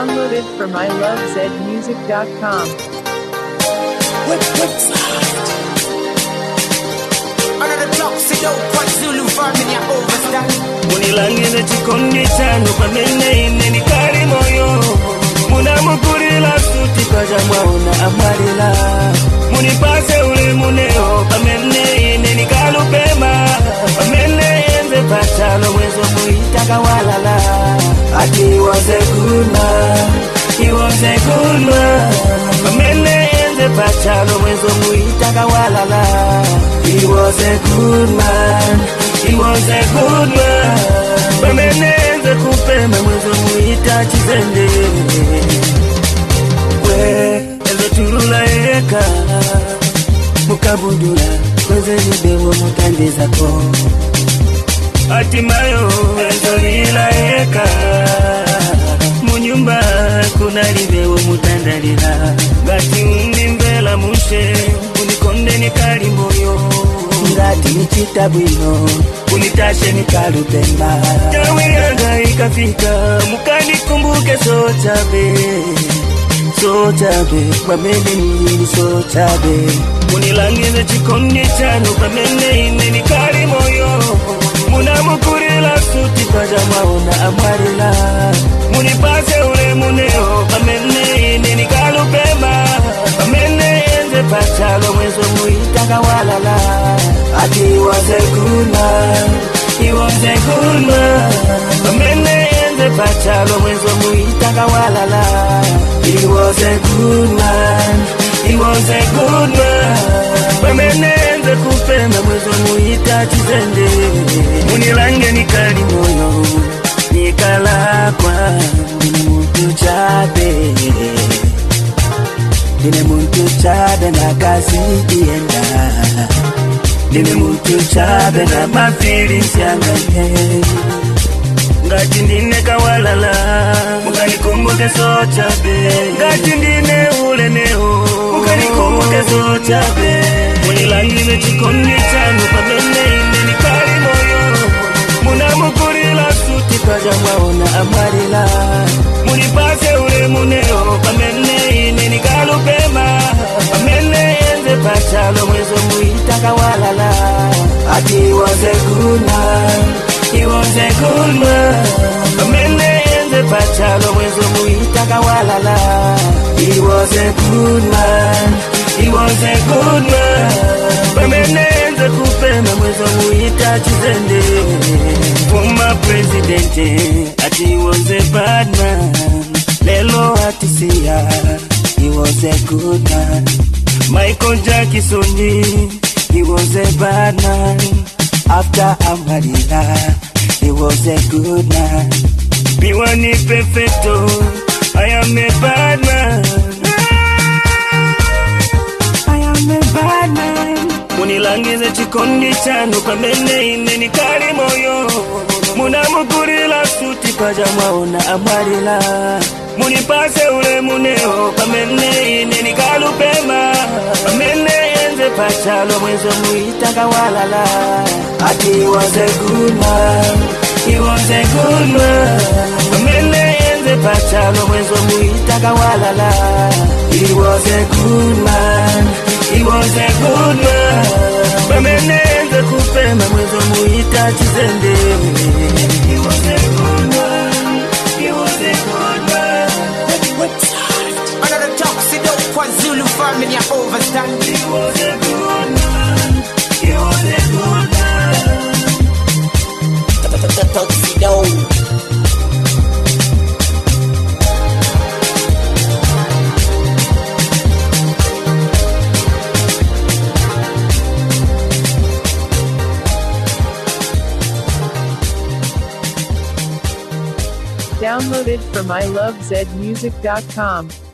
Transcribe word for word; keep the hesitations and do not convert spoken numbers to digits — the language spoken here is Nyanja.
Downloaded from I love zed music dot com. Munilangire chikondi chanu pamene ine nikali moyo. Munamukulila suti paja mwaona amalila. Munipase ule muneo pamene ine nikalupema. Pamene enze pachalo mwezo muitaka walala. Ati he was a good man, he was a good man. Pamene enze pachalo mwezo muitaka walala. He was a good man, he was a good man. Pamene enze kupema mwezo muita chizende. We enze turula eka mukabundula kweze nibewo mutandiza ko. Ati mayo endolila eka munyumba kuna libewo mutandalila. Ngati unimbela mushe unikonde nikali moyo. Ngati nichita bwino unitashe nikalupemba. Jawi yanga ikafika mukani kumbuke so chabe. So chabe pamene nini so chabe. Munilangize chikondi chanu pamene ine nikali moyo. Munamukulila suti paja mwaona amalila. Munipase ule muneo pamene ine nikalupema. Pamene enze pachalo mwezo muitaka walala. Ati he was a good man, he was a good man. Pamene enze pachalo mwezo muitaka walala. He was a good man, he was a good man. Pamene enze kupema mwezo muita chizende. Munilange nikali moyo nikalakwa. Nine muntu chabe, nine muntu chabe na kazi ienda. Nine muntu chabe na my feelings yangane. Ngati ndine kawalala mukanikumbuke so chabe. Ngati ndine ule neo mukanikumbuke so chabe. Munilangire chikondi chanu pamene ine nikali moyo. Munamukulila suti paja mwaona amalila. Munipase ule muneo pamene ine nikalupema. Pamene enze pachalo mwezo muitaka walala. Ati he was a good man, he was a good man. Pamene enze pachalo mwezo muitaka walala. He was a good man, he was a good man. Pamene enze kupema mwezo muita chizende. Former president, ati he was a bad man. Lelo ati siya, he was a good man. Michael Jackson, he was a bad man. After Amalila, he was a good man. Biwani perfecto, I am a bad man. I am a bad man. Munilangize chikondi chanu pamene ine nikali moyo. Munamukulila suti paja mwaona amalila. Munipase ule muneo pamene ine nikalupema. Pamene enze pachalo mwezo muitaka walala. Ati he was a good man, he was a good man. Pamene enze pachalo mwezo muitaka walala. He was a good man, he was a good man. Pamene enze kupema mwezo muita chizende. He was a good man, he was a good man. Another Tuxedo KwaZulu family overstand. He was a good man, he was a good man. Tuxedo. Downloaded from I love zed music dot com.